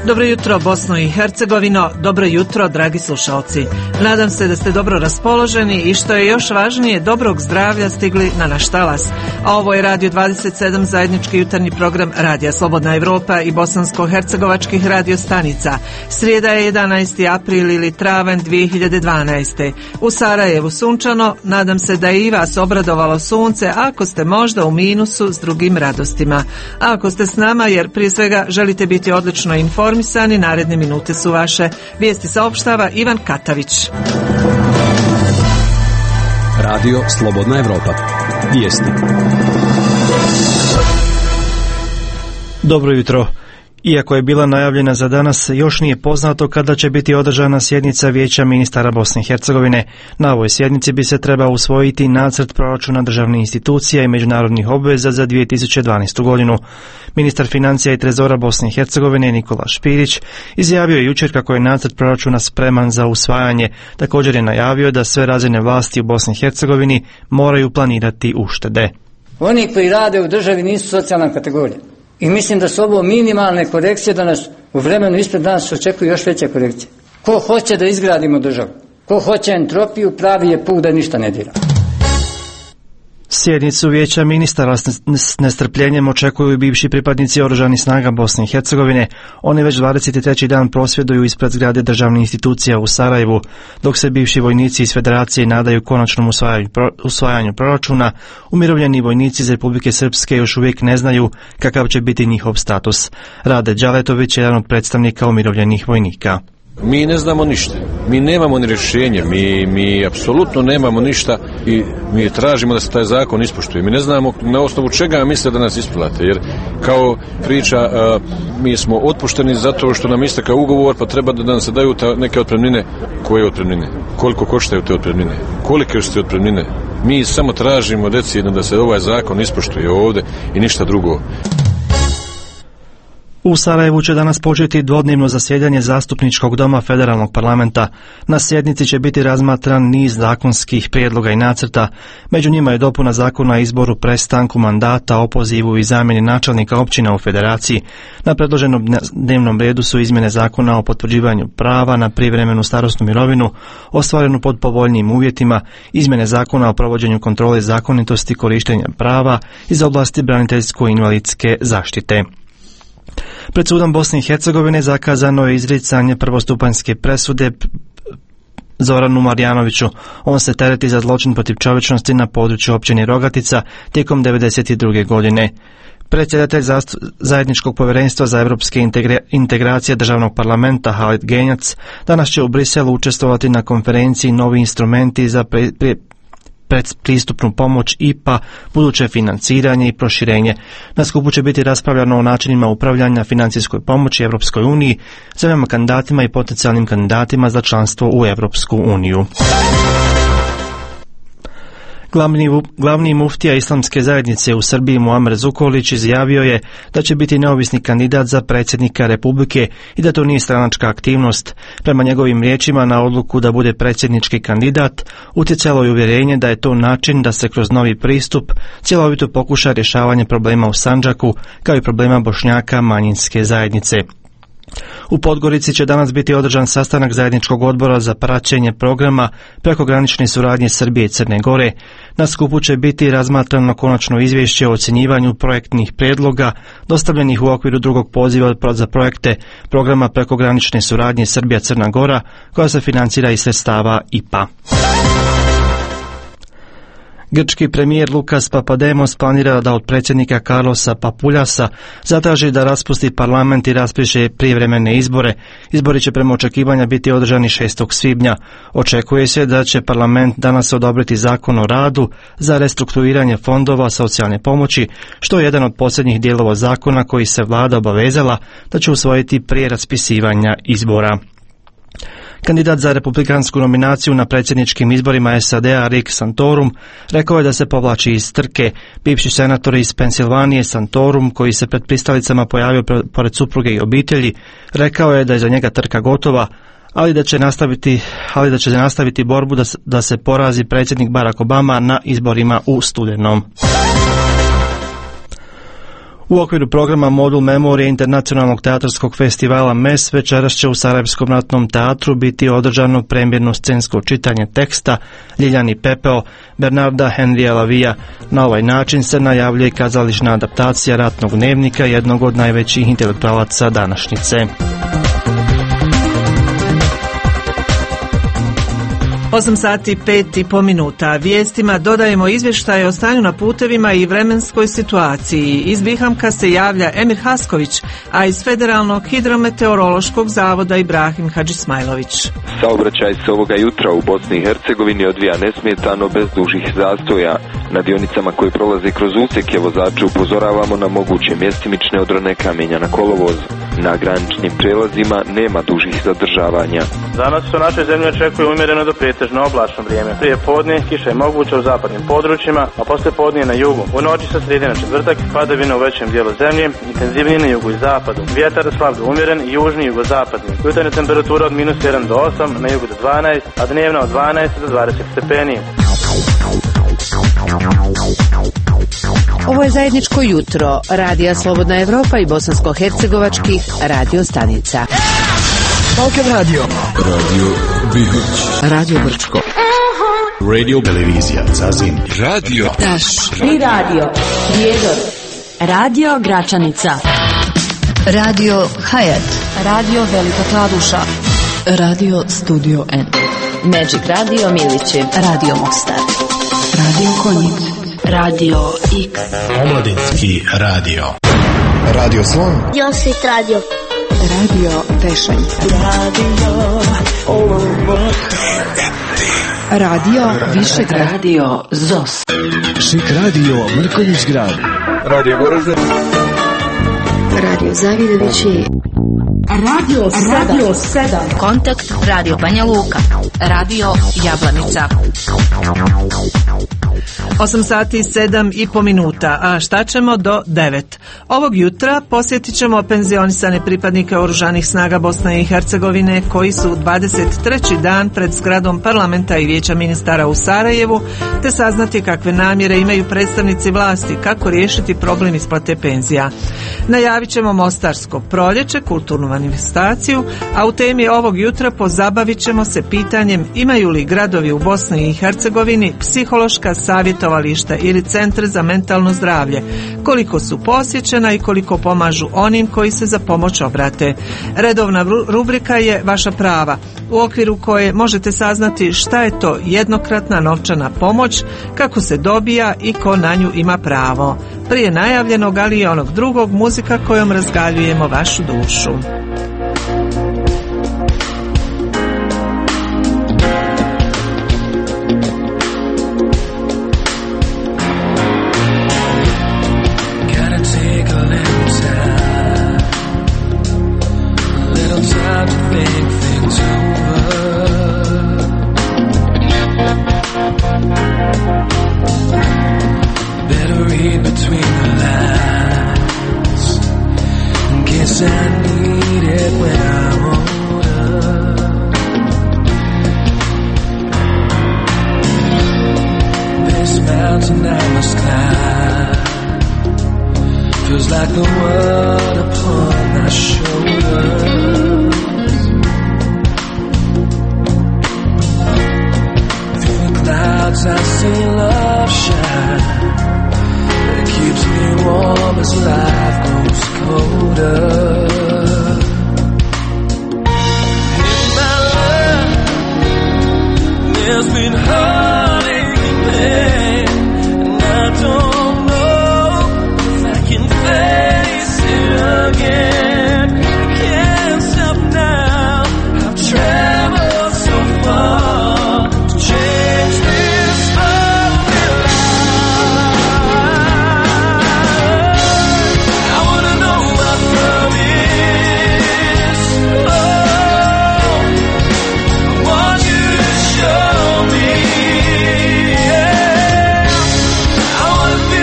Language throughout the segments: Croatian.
Dobro jutro Bosno i Hercegovino, dobro jutro dragi slušalci. Nadam se da ste dobro raspoloženi i što je još važnije, dobrog zdravlja stigli na naš talas. A ovo je Radio 27, zajednički jutarnji program Radija Slobodna Evropa i bosansko-hercegovačkih radiostanica. Srijeda je 11. april ili travanj 2012. U Sarajevu sunčano, nadam se da je i vas obradovalo sunce ako ste možda u minusu s drugim radostima. A ako ste s nama, jer prije svega želite biti odlično informisani, naredne minute su vaše. Vijesti saopštava Ivan Katavić. Radio Slobodna Evropa. Vijesti. Dobro jutro. Iako je bila najavljena za danas, još nije poznato kada će biti održana sjednica Vijeća ministara Bosne i Hercegovine. Na ovoj sjednici bi se trebao usvojiti nacrt proračuna državnih institucija i međunarodnih obveza za 2012. godinu. Ministar financija i trezora Bosne i Hercegovine Nikola Špirić izjavio je jučer kako je nacrt proračuna spreman za usvajanje. Također je najavio da sve razine vlasti u Bosni i Hercegovini moraju planirati uštede. Oni koji rade u državi nisu socijalna kategorija. I mislim da su ovo minimalne korekcije, da nas u vremenu ispred nas očekuju još veće korekcije. Ko hoće da izgradimo državu, ko hoće entropiju, pravi je put da ništa ne dira. Sjednicu Vijeća ministara s nestrpljenjem očekuju i bivši pripadnici oružanih snaga Bosne i Hercegovine. Oni već 23. dan prosvjeduju ispred zgrade državnih institucija u Sarajevu, dok se bivši vojnici iz Federacije nadaju konačnom usvajanju proračuna. Umirovljeni vojnici iz Republike Srpske još uvijek ne znaju kakav će biti njihov status. Rade Đaletović, jedan od predstavnika umirovljenih vojnika. Mi ne znamo ništa, mi nemamo ni rješenje, mi apsolutno nemamo ništa i mi tražimo da se taj zakon ispoštuje. Mi ne znamo na osnovu čega misle da nas isplate, jer kao priča mi smo otpušteni zato što nam istekao ugovor, pa treba da nam se daju neke otpremnine. Koje otpremnine? Koliko koštaju te otpremnine? Kolike su te otpremnine? Mi samo tražimo decidno da se ovaj zakon ispoštuje ovdje i ništa drugo. U Sarajevu će danas početi dvodnevno zasjedanje Zastupničkog doma Federalnog parlamenta. Na sjednici će biti razmatran niz zakonskih prijedloga i nacrta. Među njima je dopuna zakona o izboru, prestanku mandata, opozivu i zamjeni načelnika općina u Federaciji. Na predloženom dnevnom redu su izmjene zakona o potvrđivanju prava na privremenu starosnu mirovinu, ostvarenu pod povoljnijim uvjetima, izmjene zakona o provođenju kontrole zakonitosti korištenja prava iz oblasti braniteljsko-invalidske zaštite. Pred sudom Bosne i Hercegovine zakazano je izricanje prvostupanjske presude Zoranu Marjanoviću. On se tereti za zločin protiv čovječnosti na području općine Rogatica tijekom 1992. godine. Predsjedatelj Zajedničkog povjerenstva za europske integracije državnog parlamenta Halid Genjac danas će u Briselu učestvovati na konferenciji Novi instrumenti za predpristupnu pomoć IPA, buduće financiranje i proširenje. Na skupu će biti raspravljano o načinima upravljanja financijskoj pomoći Europskoj uniji, zemljama kandidatima i potencijalnim kandidatima za članstvo u Europsku uniju. Glavni muftija Islamske zajednice u Srbiji Muamer Zukorlić izjavio je da će biti neovisni kandidat za predsjednika Republike i da to nije stranačka aktivnost. Prema njegovim riječima, na odluku da bude predsjednički kandidat utjecalo je uvjerenje da je to način da se kroz novi pristup cjelovito pokuša rješavanje problema u Sandžaku kao i problema Bošnjaka manjinske zajednice. U Podgorici će danas biti održan sastanak zajedničkog odbora za praćenje programa prekogranične suradnje Srbije i Crne Gore. Na skupu će biti razmatrano konačno izvješće o ocjenjivanju projektnih prijedloga dostavljenih u okviru drugog poziva za projekte programa prekogranične suradnje Srbija-Crna Gora koja se financira iz sredstava IPA. Grčki premijer Lukas Papademos planira da od predsjednika Carlosa Papuljasa zatraži da raspusti parlament i raspiše prijevremene izbore. Izbori će prema očekivanja biti održani 6. svibnja. Očekuje se da će parlament danas odobriti zakon o radu za restrukturiranje fondova socijalne pomoći, što je jedan od posljednjih dijelova zakona koji se vlada obavezala da će usvojiti prije raspisivanja izbora. Kandidat za republikansku nominaciju na predsjedničkim izborima SAD-a Rick Santorum rekao je da se povlači iz trke. Bivši senator iz Pensilvanije Santorum, koji se pred pristalicama pojavio pored supruge i obitelji, rekao je da je za njega trka gotova, ali da će nastaviti borbu da se porazi predsjednik Barack Obama na izborima u studenom. U okviru programa Modul memorije Internacionalnog teatarskog festivala MES večeras će u Sarajevskom ratnom teatru biti održano premjerno scensko čitanje teksta Ljiljani pepeo Bernarda Henrija Lavija. Na ovaj način se najavljuje kazališna adaptacija ratnog dnevnika jednog od najvećih intelektualaca današnjice. 8 sati i 5,5 minuta. Vijestima dodajemo izvještaje o stanju na putevima i vremenskoj situaciji. Iz Bihamka se javlja Emir Hasković, a iz Federalnog hidrometeorološkog zavoda Ibrahim Hadžismajlović. Saobraćaj se ovoga jutra u Bosni i Hercegovini odvija nesmetano bez dužih zastoja. Na dionicama koje prolaze kroz usjeke vozače upozoravamo na moguće mjestimične odrone kamenja na kolovoz. Na graničnim prelazima nema dužih zadržavanja. Danas se u našoj zemlji očekuje umjereno do pretežno oblačno vrijeme. Prije podne kiša je moguća u zapadnim područjima, a poslije podne na jugu. U noći sa srijede na četvrtak padavine u većem dijelu zemlje, intenzivnije na jugu i zapadu. Vjetar slab do umjeren i južni jugozapadni. Jutarnja temperatura od -1 do 8, na jugu do 12, a dnevna od 12 do 20 stepeni. Ovo je zajedničko jutro Radija Slobodna Evropa i bosansko-hercegovačkih radio stanica. Balkan Radio. Radio Bihać. Radio Brčko. Radio Televizija Zazin. Radio Taš. I radio Prijedor. Radio Gračanica. Radio Hayat. Radio Velika Kladuša. Radio Studio N. Magic Radio Milići. Radio Mostar. Radio Konjic. Radio X. Omladinski radio. Radio Slon. Josit Radio. Radio Pešanica. Radio Višegrad. Radio ZOS. Šik radio Mrkonjić grad. Radio Goražde. Radio Zavidovići. Radio 7. Kontakt Radio Banja Luka. Radio Jablanica. 8 sati i 7,5 minuta, a šta ćemo do 9? Ovog jutra posjetit ćemo penzionisane pripadnike Oružanih snaga Bosne i Hercegovine koji su 23. dan pred zgradom parlamenta i vijeća ministara u Sarajevu, te saznati kakve namjere imaju predstavnici vlasti kako riješiti problem isplate penzija. Najavit ćemo Mostarsko proljeće, kulturnu manifestaciju, a u temi ovog jutra pozabavit ćemo se pitanjem imaju li gradovi u Bosni i Hercegovini psihološka savjetovališta ili centre za mentalno zdravlje, koliko su posjećena i koliko pomažu onim koji se za pomoć obrate. Redovna rubrika je Vaša prava, u okviru koje možete saznati šta je to jednokratna novčana pomoć, kako se dobija i ko na nju ima pravo. Prije najavljenog, ali i onog drugog, muzika kojom razgaljujemo vašu dušu. I wanna be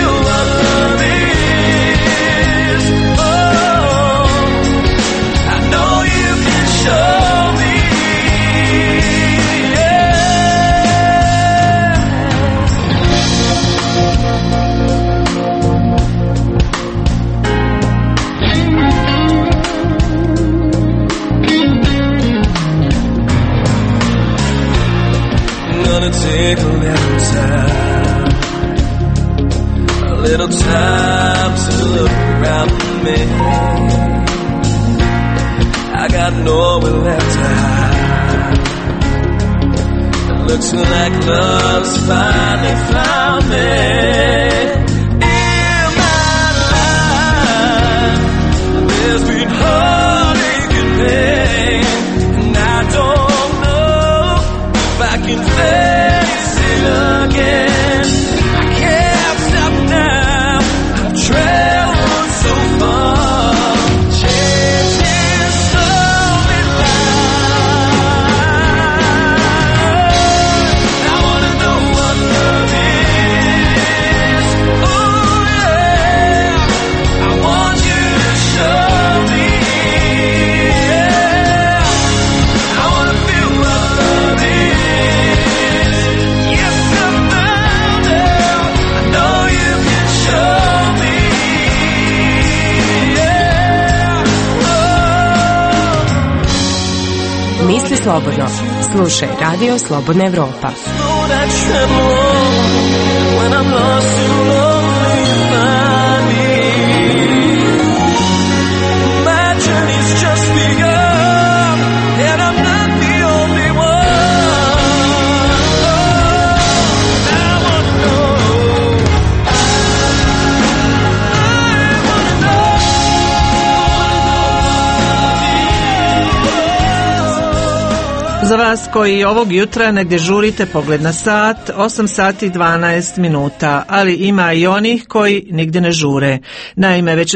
gonna take a little time to look around me. I got nowhere left to hide. It looks like love's finally found me. In my life, there's been heartache and pain, and I don't know if I can face it again. I can't stop now. I've traveled so far, chasing slowly life. I wanna know what love is. Oh yeah, I want you to show me. Yeah, I wanna feel what love is. Yes, I found out. I know you can show me. Misli slobodno. Slušaj Radio Slobodna Evropa. Slow that tremble when I'm lost and lonely, find me. My journey's just begun, and I'm not the only one. I wanna know. I wanna know. Za vas koji ovog jutra negdje žurite pogled na sat, 8 sati i 12 minuta, ali ima i onih koji nigdje ne žure. Naime, već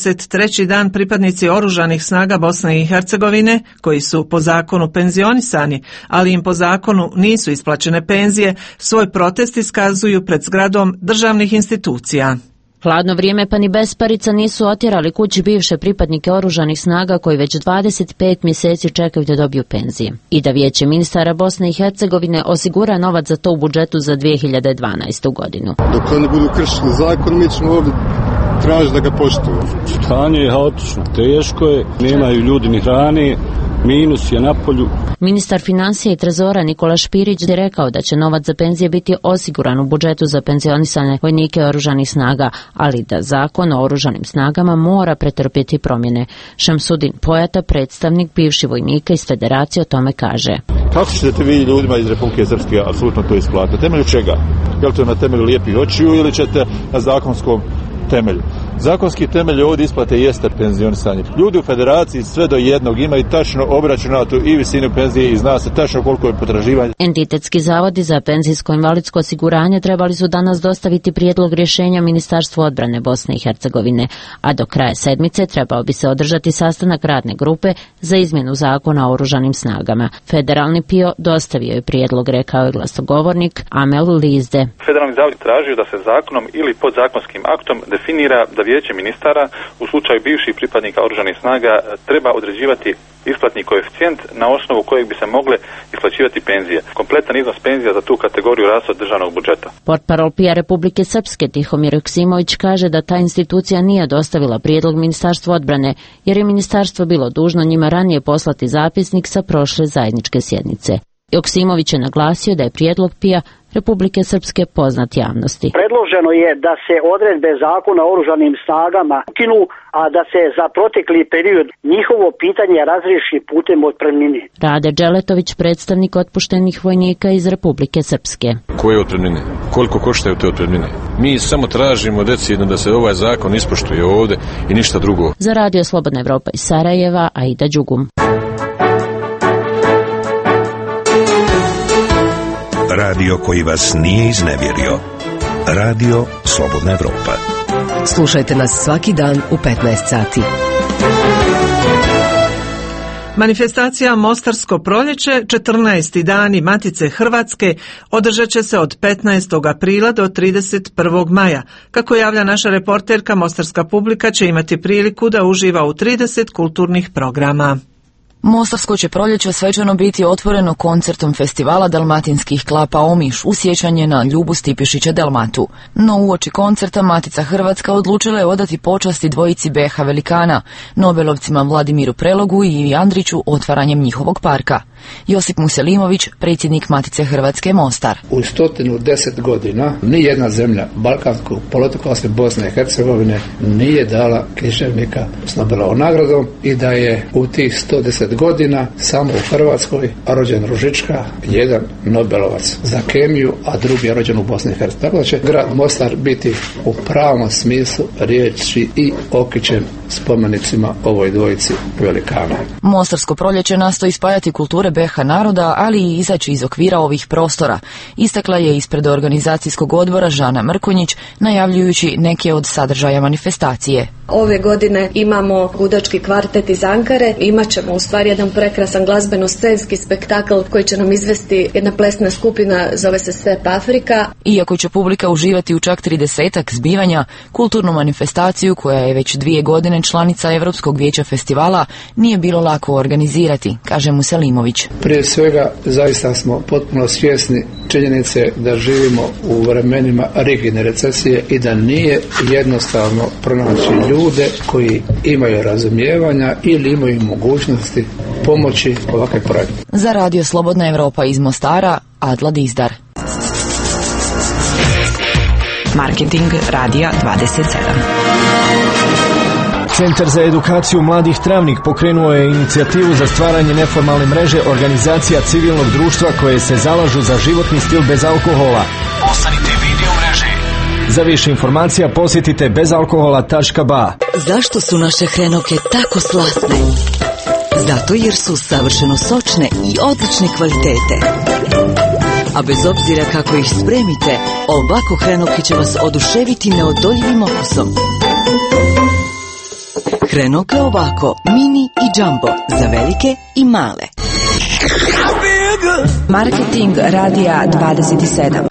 23. dan pripadnici oružanih snaga Bosne i Hercegovine, koji su po zakonu penzionisani, ali im po zakonu nisu isplaćene penzije, svoj protest iskazuju pred zgradom državnih institucija. Hladno vrijeme pa ni besparica nisu otjerali kući bivše pripadnike oružanih snaga koji već 25 mjeseci čekaju da dobiju penzije. I da Vijeće ministara Bosne i Hercegovine osigura novac za to u budžetu za 2012. godinu. Dok oni budu kršili zakon, mi ćemo ovdje tražiti da ga poštuju. Stanje je haotično, teško je, nemaju ljudi ni hrane, minus je na polju. Ministar financija i trezora Nikola Špirić je rekao da će novac za penzije biti osiguran u budžetu za penzionisane vojnike oružanih snaga, ali da zakon o oružanim snagama mora pretrpjeti promjene. Šamsudin Pojata, predstavnik bivših vojnika iz Federacije, o tome kaže. Kako ćete vi ljudima iz Republike Srpske apsolutno to isplatiti? Na temelju čega? Je li to na temelju lijepih očiju ili ćete na zakonskom temelju? Zakonski temelj ovdje isplate jeste penzionisanje. Ljudi u Federaciji sve do jednog imaju tačno obračunatu i visinu penzije i zna se tačno koliko je potraživanje. Entitetski zavodi za penzijsko-invalidsko osiguranje trebali su danas dostaviti prijedlog rješenja Ministarstvu odbrane Bosne i Hercegovine, a do kraja sedmice trebao bi se održati sastanak radne grupe za izmjenu zakona o oružanim snagama. Federalni PIO dostavio je prijedlog, rekao je glasnogovornik Amel Lizde. Federalni zavod traži da se zakonom ili podzakonskim aktom definira da Vijeće ministara u slučaju bivših pripadnika oružanih snaga treba određivati isplatni koeficijent na osnovu kojeg bi se mogle isplaćivati penzije. Kompletan iznos penzija za tu kategoriju raste od državnog budžeta. Portparol PIA Republike Srpske Tihomir Joksimović kaže da ta institucija nije dostavila prijedlog Ministarstvu odbrane, jer je ministarstvo bilo dužno njima ranije poslati zapisnik sa prošle zajedničke sjednice. Joksimović je naglasio da je prijedlog PIA Republike Srpske poznat javnosti. Predloženo je da se odredbe zakona o oružanim snagama ukinu, a da se za protekli period njihovo pitanje razriješi putem otpremnine. Rade Dželetović, predstavnik otpuštenih vojnika iz Republike Srpske. Koje otpremnine? Koliko koštaju te otpremnine? Mi samo tražimo decidno da se ovaj zakon ispoštuje ovdje i ništa drugo. Za Radio Slobodna Evropa iz Sarajeva, Aida Đugum. Radio koji vas nije iznevjerio. Radio Slobodna Evropa. Slušajte nas svaki dan u 15 sati. Manifestacija Mostarsko proljeće, 14. dani Matice Hrvatske, održat će se od 15. aprila do 31. maja. Kako javlja naša reporterka, mostarska publika će imati priliku da uživa u 30 kulturnih programa. Mostarsko će proljeće svečano biti otvoreno koncertom festivala dalmatinskih klapa Omiš u sjećanje na Ljubu Stipišića Dalmatu. No uoči koncerta Matica Hrvatska odlučila je odati počasti dvojici BH velikana, Nobelovcima Vladimiru Prelogu i Ivi Andriću otvaranjem njihovog parka. Josip Muselimović, predsjednik Matice Hrvatske Mostar. U 110 godina nijedna zemlja balkanskog poluotoka osim Bosne i Hercegovine nije dala književnika s Nobelovom nagradom i da je u tih 110 godina samo u Hrvatskoj rođen Ružička, jedan Nobelovac za kemiju, a drugi je rođen u Bosni i Hercegovini. Tako da će grad Mostar biti u pravom smislu riječi i okićen spomenicima ovoj dvojici velikana. Mostarsko proljeće nastoji spajati kulture BiH naroda, ali i izaći iz okvira ovih prostora. Istakla je ispred organizacijskog odbora Žana Mrkonjić, najavljujući neke od sadržaja manifestacije. Ove godine imamo gudački kvartet iz Ankare, imat ćemo u stvari jedan prekrasan glazbeno-scenski spektakl koji će nam izvesti jedna plesna skupina, zove se Step Afrika. Iako će publika uživati u čak 30 zbivanja, kulturnu manifestaciju, koja je već 2 godine članica Europskog vijeća festivala, nije bilo lako organizirati, kaže Muselimović. Prije svega, zaista smo potpuno svjesni činjenice da živimo u vremenima rigidne recesije i da nije jednostavno pronaći ljude koji imaju razumijevanja ili imaju mogućnosti pomoći ovakve projekte. Za Radio Slobodna Evropa iz Mostara, Adla Dizdar. Marketing Radija 27. Centar za edukaciju mladih Travnik pokrenuo je inicijativu za stvaranje neformalne mreže organizacija civilnog društva koje se zalažu za životni stil bez alkohola. Ostanite video mreže. Za više informacija posjetite bezalkohola.ba. Zašto su naše hrenovke tako slasne? Zato jer su savršeno sočne i odlične kvalitete. A bez obzira kako ih spremite, ovako hrenovke će vas oduševiti neodoljivim okusom. Hrenovke ovako, mini i jumbo, za velike i male. Marketing Radija 27.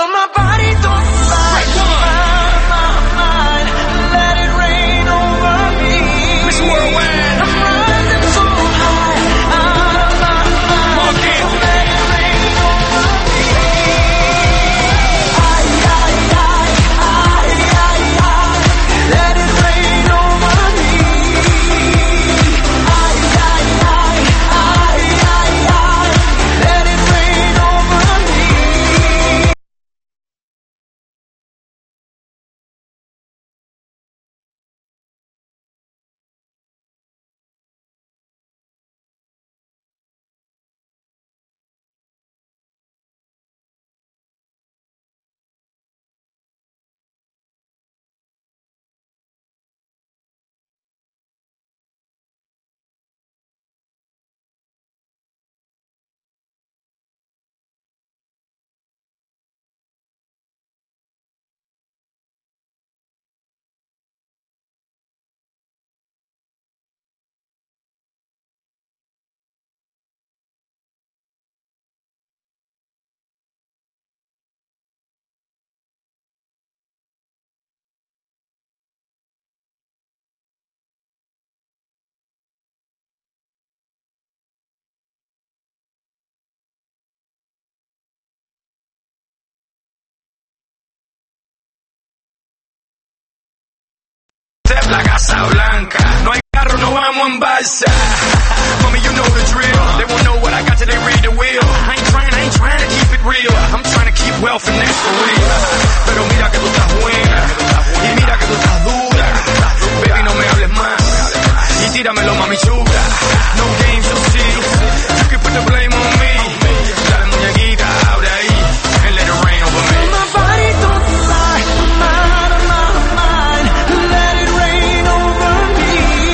La Casa Blanca, no hay carro, no vamos en balsa. Mommy, you know the drill. They won't know what I got till they read the wheel. I ain't trying to keep it real. I'm trying to keep wealth and that's for real. Pero mira que tú estás buena y mira que tú estás dura. Baby, no me hables más y tíramelo, mami chula. No games, no steals. You can put the blame on me. Dale muñequita, abre ahí and let it rain over me. My body don't lie, I'm out of my mind. Let it rain over me.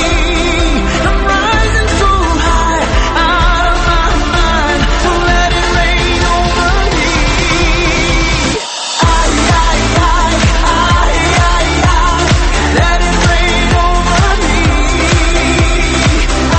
I'm rising too high, out of my mind. So let it rain over me. Ay, ay, ay, ay, ay, ay. Let it rain over me.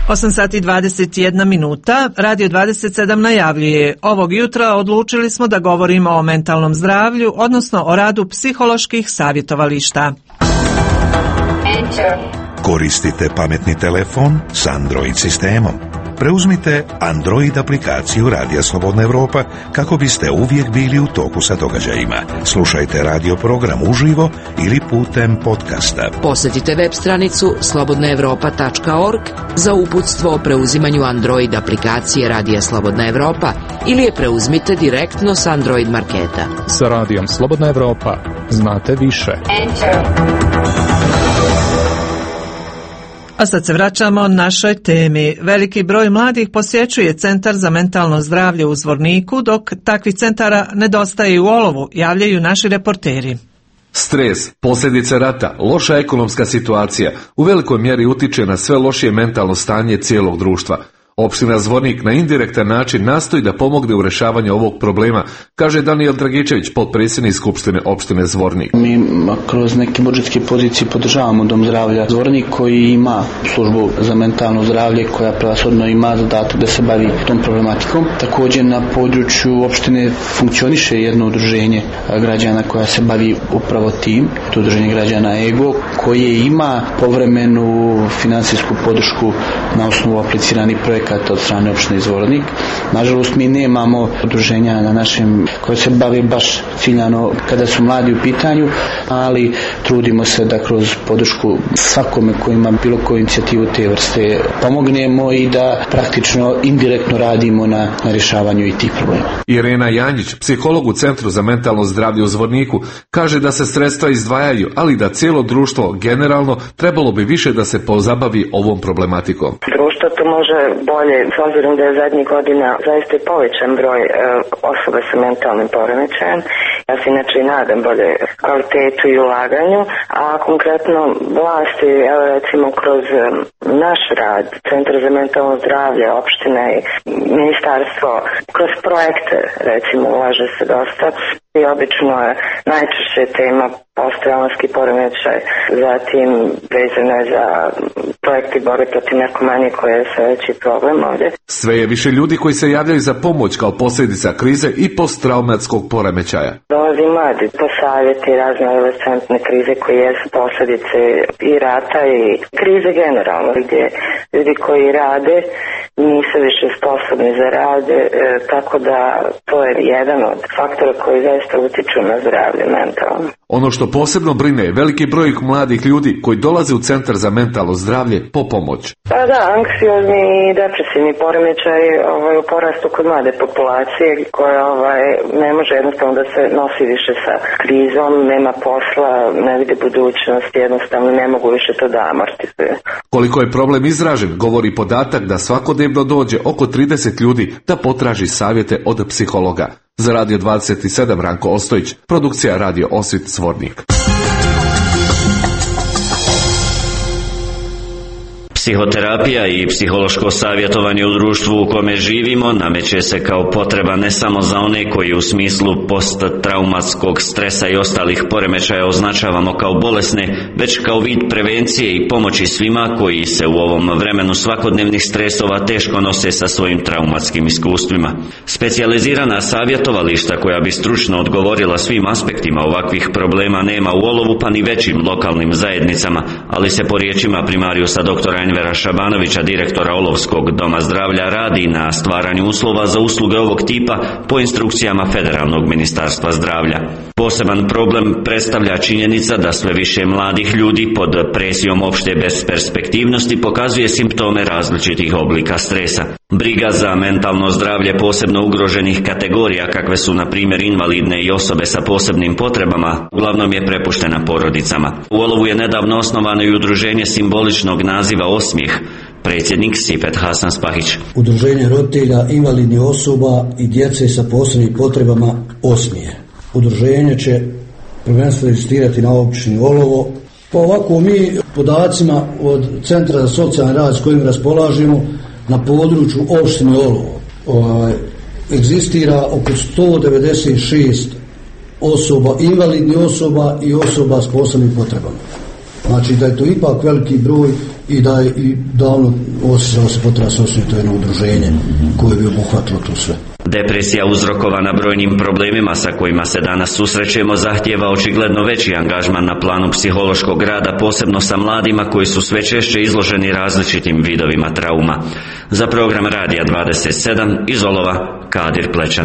8 sati i 21 minuta. Radio 27 najavljuje. Ovog jutra odlučili smo da govorimo o mentalnom zdravlju, odnosno o radu psiholoških savjetovališta. Koristite pametni telefon s Android sistemom. Preuzmite Android aplikaciju Radija Slobodna Evropa kako biste uvijek bili u toku sa događajima. Slušajte radio program uživo ili putem podcasta. Posjetite web stranicu slobodnaevropa.org za uputstvo o preuzimanju Android aplikacije Radija Slobodna Evropa ili je preuzmite direktno s Android marketa. Sa Radijom Slobodna Evropa znate više. A sad se vraćamo našoj temi. Veliki broj mladih posjećuje Centar za mentalno zdravlje u Zvorniku, dok takvih centara nedostaje u Olovu, javljaju naši reporteri. Stres, posljedice rata, loša ekonomska situacija u velikoj mjeri utiče na sve lošije mentalno stanje cijelog društva. Opština Zvornik na indirektan način nastoji da pomogne u rješavanju ovog problema, kaže Danijel Dragičević, potpredsjednik Skupštine opštine Zvornik. Mi kroz neke budžetske pozicije podržavamo Dom zdravlja Zvornik koji ima službu za mentalno zdravlje koja prevashodno ima zadatak da se bavi tom problematikom. Također na području opštine funkcioniše jedno udruženje građana koja se bavi upravo tim, to udruženje građana EGO, koje ima povremenu financijsku podršku na osnovu apliciranih projekata od strane opštine Zvornik. Nažalost, mi nemamo udruženja na našem koje se bavi baš ciljano kada su mladi u pitanju, ali trudimo se da kroz podršku svakome koji ima bilo koju inicijativu te vrste pomognemo i da praktično indirektno radimo na rješavanju i tih problema. Irena Janjić, psiholog u Centru za mentalno zdravlje u Zvorniku, kaže da se sredstva izdvajaju, ali da cijelo društvo generalno trebalo bi više da se pozabavi ovom problematikom. Društvo to može bolje, s obzirom da je zadnjih godina zaista je povećan broj osoba sa mentalnim poremećajem. Ja se inače i nadam bolje kvalitetu i ulaganju, a konkretno vlasti, evo recimo kroz naš rad, Centar za mentalno zdravlje, opština i ministarstvo, kroz projekte recimo ulaže se dosta i obično je najčešće tema posttraumatski poremećaj, zatim vezano je za projekti borbe protiv narkomanije koje je sve veći problem ovdje. Sve je više ljudi koji se javljaju za pomoć kao posljedica krize i posttraumatskog poremećaja. Dolazi mladi po savjeti razne adolescentne krize koje jesu posljedice i rata i krize generalno, gdje ljudi koji rade nisu više sposobni za rad, tako da to je jedan od faktora koji zaista utiču na zdravlje mentalno. Ono što posebno brine je veliki broj mladih ljudi koji dolaze u Centar za mentalno zdravlje po pomoć. Pa da, anksiozni i depresivni poremećaj u porastu kod mlade populacije koja ne može jednostavno da se nosi više sa krizom, nema posla, ne vide budućnost, jednostavno ne mogu više to da amortizuju. Koliko je problem izražen, govori podatak da svakodnevno dođe oko 30 ljudi da potraži savjete od psihologa. Za Radio 27 Ranko Ostojić, produkcija Radio Osvit Zvornik. Psihoterapija i psihološko savjetovanje u društvu u kome živimo nameće se kao potreba ne samo za one koji u smislu posttraumatskog stresa i ostalih poremećaja označavamo kao bolesne, već kao vid prevencije i pomoći svima koji se u ovom vremenu svakodnevnih stresova teško nose sa svojim traumatskim iskustvima. Specijalizirana savjetovališta koja bi stručno odgovorila svim aspektima ovakvih problema nema u Olovu pa ni većim lokalnim zajednicama, ali se po riječima primarijusa doktora Envera Šabanovića, direktora Olovskog doma zdravlja, radi na stvaranju uslova za usluge ovog tipa po instrukcijama Federalnog ministarstva zdravlja. Poseban problem predstavlja činjenica da sve više mladih ljudi pod presijom opšte besperspektivnosti pokazuje simptome različitih oblika stresa. Briga za mentalno zdravlje posebno ugroženih kategorija kakve su na primjer invalidne i osobe sa posebnim potrebama uglavnom je prepuštena porodicama. U Olovu je nedavno osnovano i udruženje simboličnog naziva Osmijeh, predsjednik Sipet Hasan Spahić. Udruženje roditelja invalidnih osoba i djece sa posebnim potrebama Osmijeh. Udruženje će prvenstveno egzistirati na općini Olovo. Pa ovako mi podacima od Centra za socijalni rad s kojim raspolažemo na području opštine Olovo egzistira oko 196 osoba, invalidnih osoba i osoba s posebnim potrebama. Znači da je to ipak veliki broj i da je i davno osjećalo se potreba se osnuje to jedno udruženje koje bi obuhvatilo to sve. Depresija uzrokovana brojnim problemima sa kojima se danas susrećemo zahtijeva očigledno veći angažman na planu psihološkog rada, posebno sa mladima koji su sve češće izloženi različitim vidovima trauma. Za program Radija 27 iz Olova, Kadir Plećan.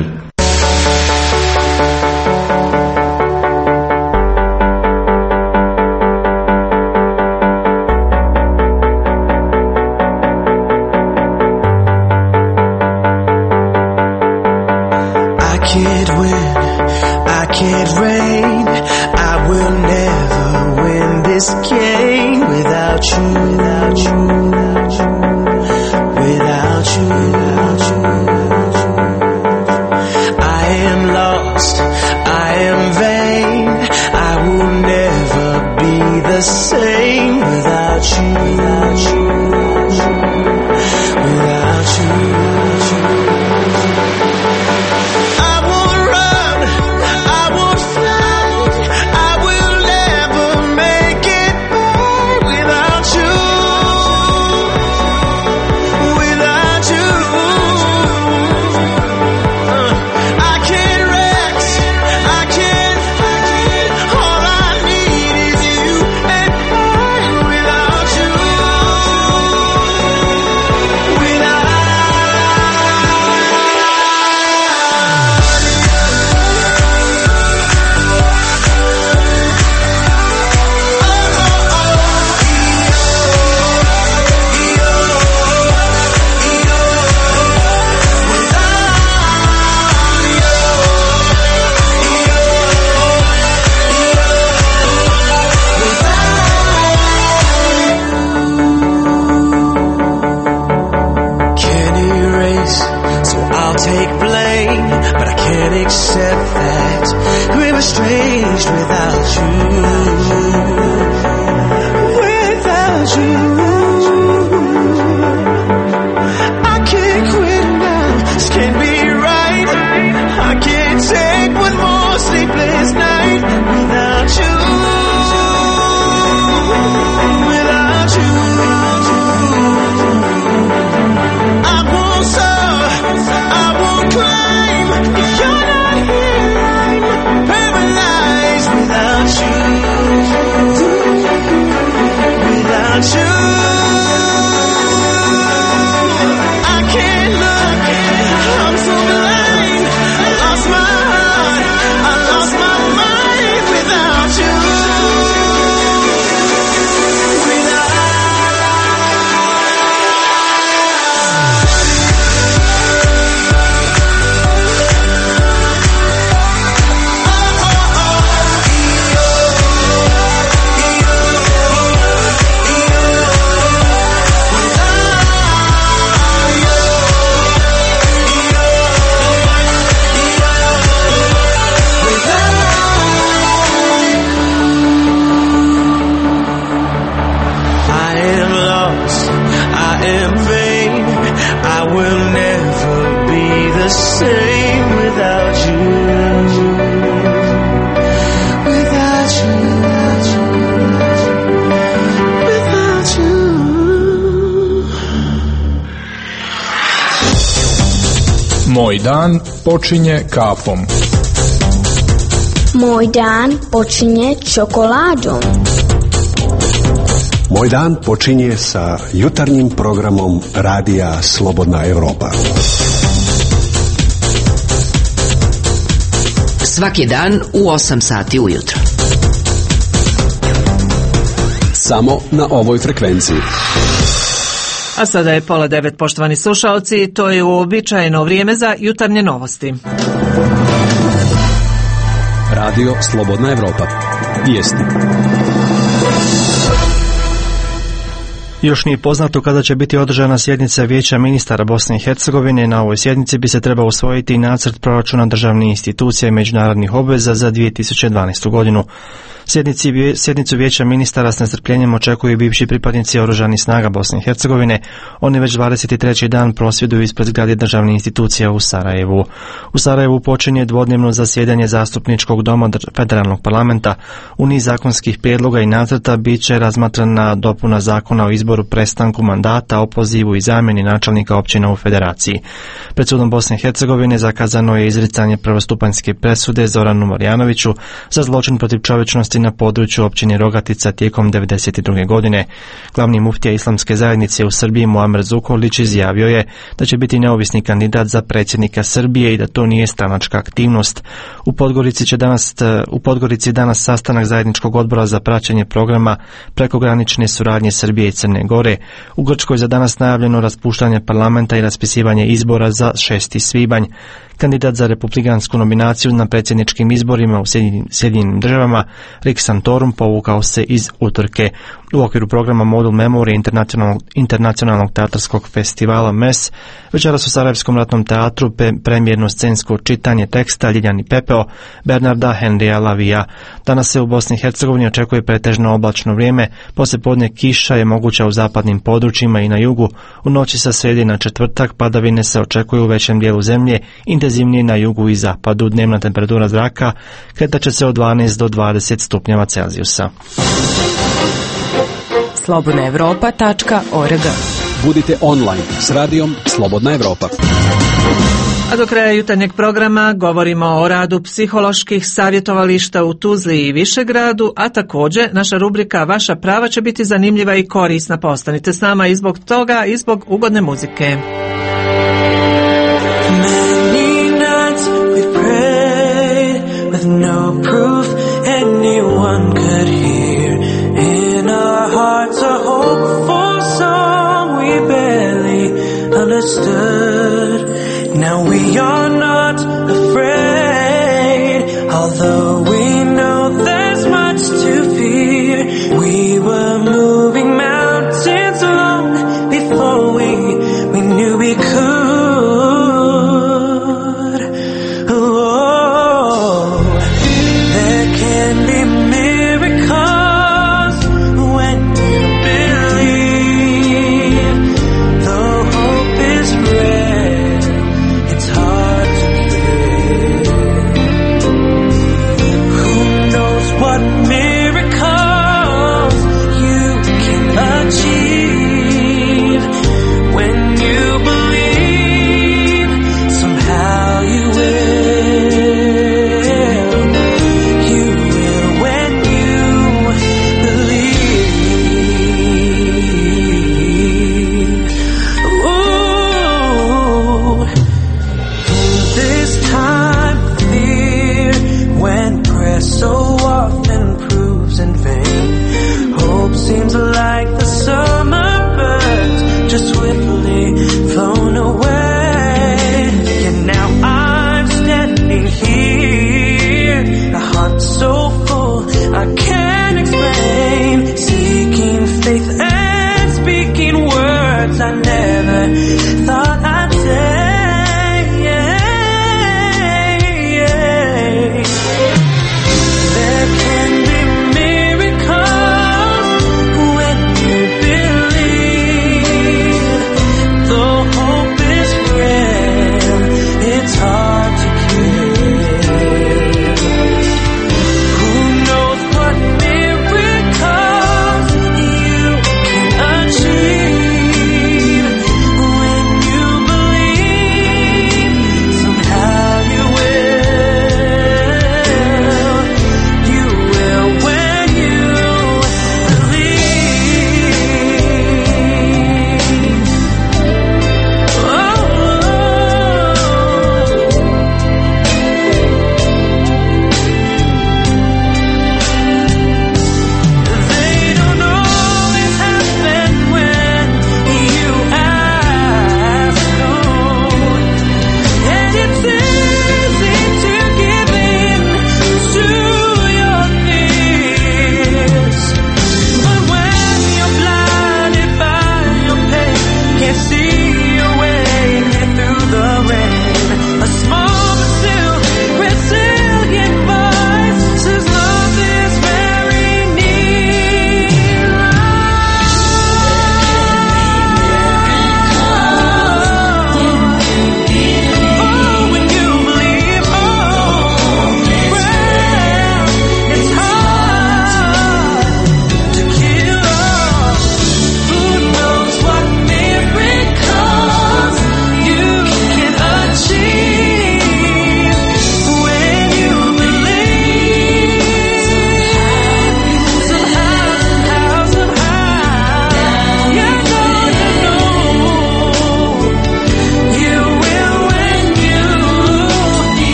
Moj dan počinje kafom. Moj dan počinje čokoladom. Moj dan počinje sa jutarnjim programom Radija Slobodna Evropa. Svaki dan u 8 sati ujutro. Samo na ovoj frekvenciji. A sada je 8:30, poštovani slušalci, to je uobičajeno vrijeme za jutarnje novosti. Radio Slobodna Evropa. Vijesti. Još nije poznato kada će biti održana sjednica Vijeća ministara Bosne i Hercegovine. Na ovoj sjednici bi se trebao usvojiti i nacrt proračuna državnih institucija i međunarodnih obveza za 2012. godinu. Sjednicu Vijeća ministara s nestrpljenjem očekuju i bivši pripadnici oružanih snaga Bosne i Hercegovine. Oni već 23. dan prosvjeduju ispred zgrade državnih institucija u Sarajevu. U Sarajevu počinje dvodnevno zasjedanje zastupničkog doma federalnog parlamenta. U niz zakonskih prijedloga i nacrta bit će razmatrana dopuna zakona o izboru, prestanku mandata, opozivu i zamjeni načelnika općina u federaciji. Pred sudom Bosne i Hercegovine zakazano je izricanje prvostupanjske presude Zoranu Marjanoviću za zločin protiv čovječnosti na području općine Rogatica tijekom 1992. godine. Glavni muftija Islamske zajednice u Srbiji Muamer Zukorlić izjavio je da će biti neovisni kandidat za predsjednika Srbije i da to nije stranačka aktivnost. U Podgorici je danas sastanak zajedničkog odbora za praćenje programa prekogranične suradnje Srbije i Crne Gore. U Grčkoj za danas najavljeno raspuštanje parlamenta i raspisivanje izbora za 6. svibanj. Kandidat za republikansku nominaciju na predsjedničkim izborima u Sjedinjenim državama Rick Santorum povukao se iz utrke. U okviru programa Model Memory internacionalnog teatarskog festivala MES večeras u Sarajevskom ratnom teatru premijerno scensko čitanje teksta Ljiljani pepeo Bernarda Henrija Lavija. Danas se u Bosni i Hercegovini očekuje pretežno oblačno vrijeme, poslijepodne kiša je moguća u zapadnim područjima i na jugu. U noći sa srijede na četvrtak padavine se očekuju u većem dijelu zemlje, intenzivnije na jugu i zapadu. Dnevna temperatura zraka kretat će se od 12 do 20 stupnjeva Celzijusa. slobodnaevropa.org. Budite online s radijom Slobodna Evropa. A do kraja jutarnjeg programa govorimo o radu psiholoških savjetovališta u Tuzli i Višegradu, a također naša rubrika Vaša prava će biti zanimljiva i korisna. Postanite s nama i zbog toga i zbog ugodne muzike. No proof anyone could hear. In our hearts a hopeful song we barely understood. Now we are not afraid, although we know there's much to fear. We were moving mountains long before we knew we could.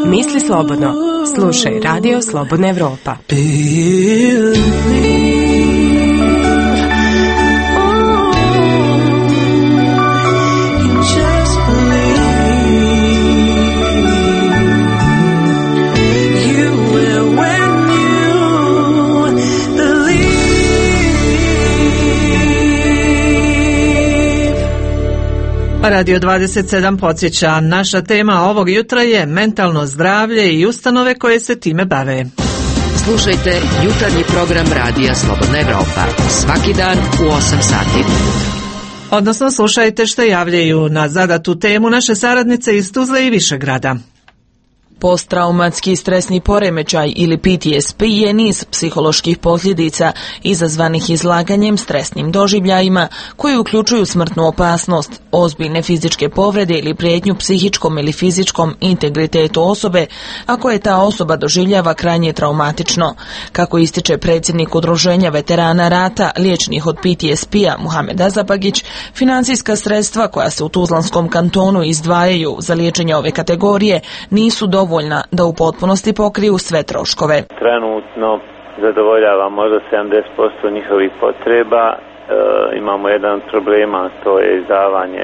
Misli slobodno. Slušaj Radio Slobodna Evropa. Radio 27 podsjeća, naša tema ovog jutra je mentalno zdravlje i ustanove koje se time bave. Slušajte jutarnji program Radija Slobodna Evropa svaki dan u 8 sati. Odnosno slušajte što javljaju na zadatu temu naše saradnice iz Tuzle i Višegrada. Posttraumatski stresni poremećaj ili PTSP je niz psiholoških posljedica izazvanih izlaganjem stresnim doživljajima koji uključuju smrtnu opasnost, ozbiljne fizičke povrede ili prijetnju psihičkom ili fizičkom integritetu osobe, a koje ta osoba doživljava krajnje traumatično. Kako ističe predsjednik Udruženja veterana rata, liječenih od PTSP-a Muhamed Azabagić, financijska sredstva koja se u Tuzlanskom kantonu izdvajaju za liječenje ove kategorije nisu dovoljna da u potpunosti pokriju sve troškove. Trenutno zadovoljava možda 70% njihovih potreba. Imamo jedan od problema, to je izdavanje,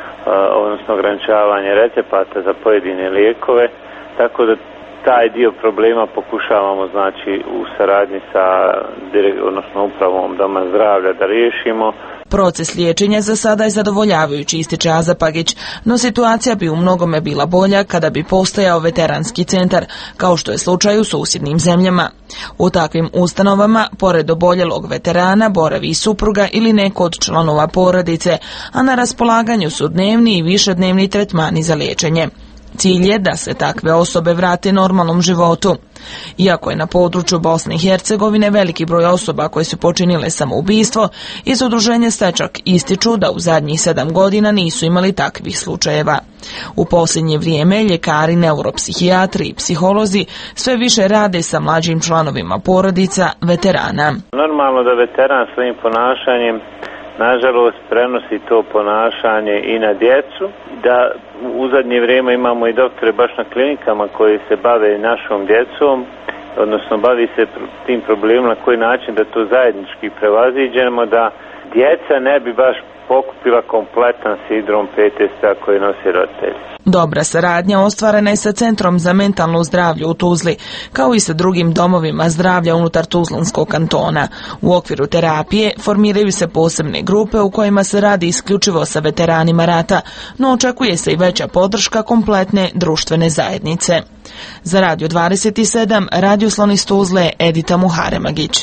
odnosno ograničavanje recepata za pojedine lijekove, tako da taj dio problema pokušavamo znači u saradnji sa odnosno upravom Doma zdravlja da riješimo. Proces liječenja za sada je zadovoljavajući, ističe Azapagić, no situacija bi u mnogome bila bolja kada bi postojao veteranski centar, kao što je slučaj u susjednim zemljama. U takvim ustanovama, pored oboljelog veterana, boravi i supruga ili neko od članova porodice, a na raspolaganju su dnevni i višednevni tretmani za liječenje. Cilj je da se takve osobe vrate normalnom životu. Iako je na području Bosne i Hercegovine veliki broj osoba koje su počinile samoubistvo, iz udruženja Stečak ističu da u zadnjih 7 godina nisu imali takvih slučajeva. U posljednje vrijeme ljekari, neuropsihijatri i psiholozi sve više rade sa mlađim članovima porodica veterana. Normalno da veteran svojim ponašanjem nažalost prenosi to ponašanje i na djecu, da u zadnje vrijeme imamo i doktore baš na klinikama koji se bave našom djecom, odnosno bavi se tim problemom na koji način da to zajednički prevaziđemo, da djeca ne bi baš pokupila kompletan sindrom PTSP-a koji nosi roditelji. Dobra saradnja ostvarena je sa Centrom za mentalno zdravlje u Tuzli, kao i sa drugim domovima zdravlja unutar Tuzlanskog kantona. U okviru terapije formiraju se posebne grupe u kojima se radi isključivo sa veteranima rata, no očekuje se i veća podrška kompletne društvene zajednice. Za Radio 27, radioslon iz Tuzle, Edita Muharemagić.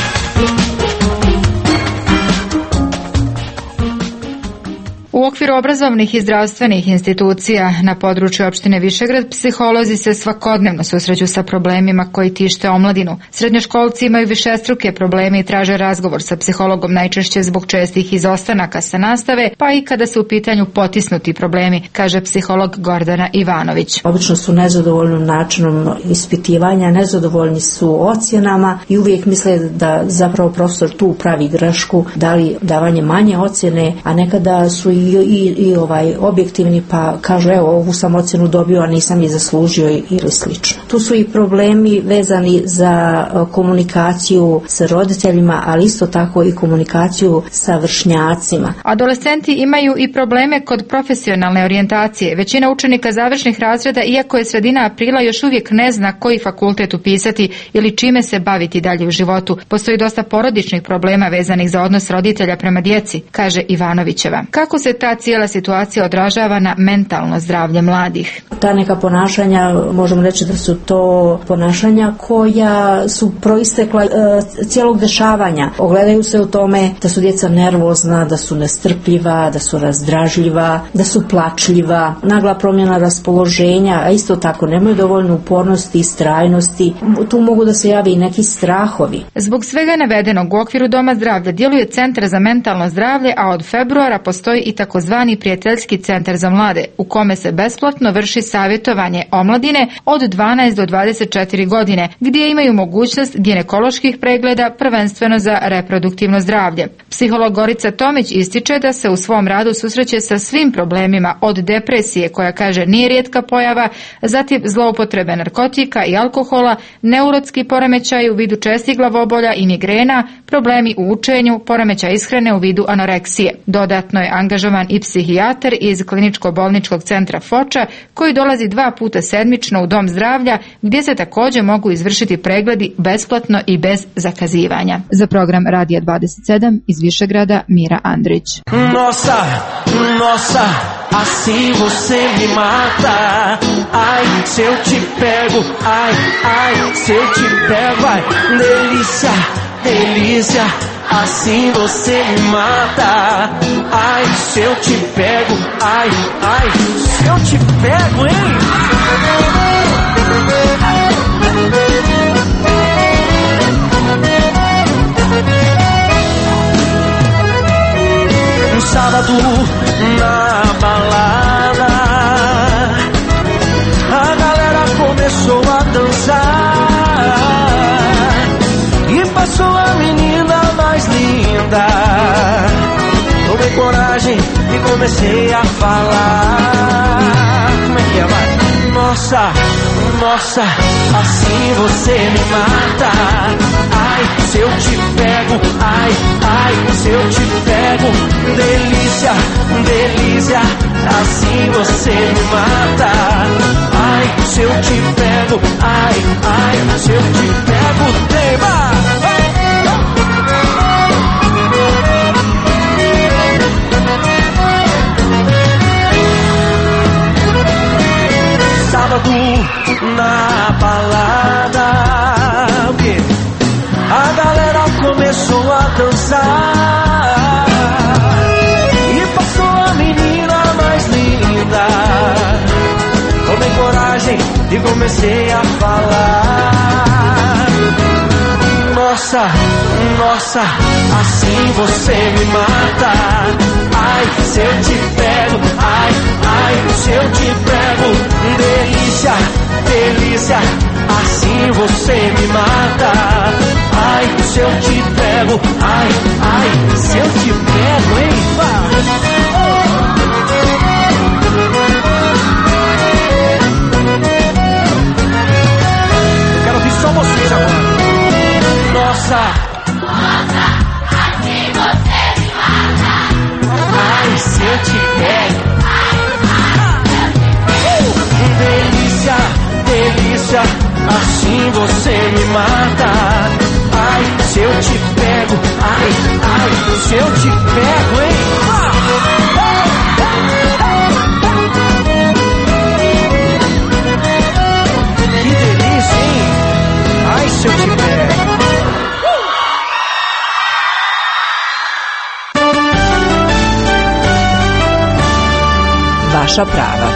U okviru obrazovnih i zdravstvenih institucija na području opštine Višegrad psiholozi se svakodnevno susreću sa problemima koji tište omladinu. Srednjoškolci imaju višestruke probleme i traže razgovor sa psihologom najčešće zbog čestih izostanaka sa nastave, pa i kada su u pitanju potisnuti problemi, kaže psiholog Gordana Ivanović. Obično su nezadovoljnim načinom ispitivanja, nezadovoljni su ocjenama i uvijek misle da zapravo profesor tu pravi grešku, da li davanje manje ocjene, a nekada su i objektivni pa kažu evo ovu sam ocjenu dobio a nisam je zaslužio ili slično. Tu su i problemi vezani za komunikaciju sa roditeljima, ali isto tako i komunikaciju sa vršnjacima. Adolescenti imaju i probleme kod profesionalne orijentacije. Većina učenika završnih razreda, iako je sredina aprila, još uvijek ne zna koji fakultet upisati ili čime se baviti dalje u životu. Postoji dosta porodičnih problema vezanih za odnos roditelja prema djeci, kaže Ivanovićeva. Kako se ta cijela situacija odražava na mentalno zdravlje mladih? Ta neka ponašanja, možemo reći da su to ponašanja koja su proistekla cijelog dešavanja. Ogledaju se u tome da su djeca nervozna, da su nestrpljiva, da su razdražljiva, da su plačljiva, nagla promjena raspoloženja, a isto tako nemaju dovoljno upornosti i istrajnosti. Tu mogu da se javi i neki strahovi. Zbog svega navedenog u okviru Doma zdravlja djeluje Centar za mentalno zdravlje, a od februara postoji i takozvani prijateljski centar za mlade, u kome se besplatno vrši savjetovanje omladine od 12 do 24 godine, gdje imaju mogućnost ginekoloških pregleda, prvenstveno za reproduktivno zdravlje. Psiholog Gorica Tomić ističe da se u svom radu susreće sa svim problemima, od depresije, koja kaže nije rijetka pojava, zatim zloupotrebe narkotika i alkohola, neurotski poremećaj u vidu čestih glavobolja i migrena, problemi u učenju, poremećaj ishrane u vidu anoreksije. Dodatno je angažovan i psihijatar iz kliničko-bolničkog centra Foča, koji dolazi 2 puta sedmično u dom zdravlja, gdje se također mogu izvršiti pregledi besplatno i bez zakazivanja. Za program Radija 27 iz Višegrada Mira Andrić. Nossa, nossa, assim você me mata. Ai, se eu te pego, ai, ai, se eu te pego, ai, delícia, delícia, assim você me mata. Ai, se eu te pego, ai, ai, se eu te pego, hein? Um sábado na balada, a galera começou a dançar e passou a menina mais linda. Tomei coragem e comecei a falar. Como é que é, vai? Nossa, nossa, assim você me mata. Ai, se eu te pego, ai, ai, se eu te pego, delícia, delícia, assim você me mata. Ai, se eu te pego, ai, ai, se eu te pego, tema. Sábado na balada, o quê? A galera começou a dançar e passou a menina mais linda. Tomei coragem e comecei a falar. Nossa, nossa, assim você me mata. Ai, se eu te pego, ai, ai, se eu te pego, delícia, delícia, assim você me mata. Ai, se eu te pego, ai, ai, se eu te pego, hein? Eu quero ouvir só vocês agora. Nossa, nossa, assim você me mata. Ai, se eu te pego, delícia, delícia, assim você me mata. Ai, se eu te pego, ai, ai, se eu te pego, hein? Que delícia, hein? Ai, se eu te pego. Vaša prava.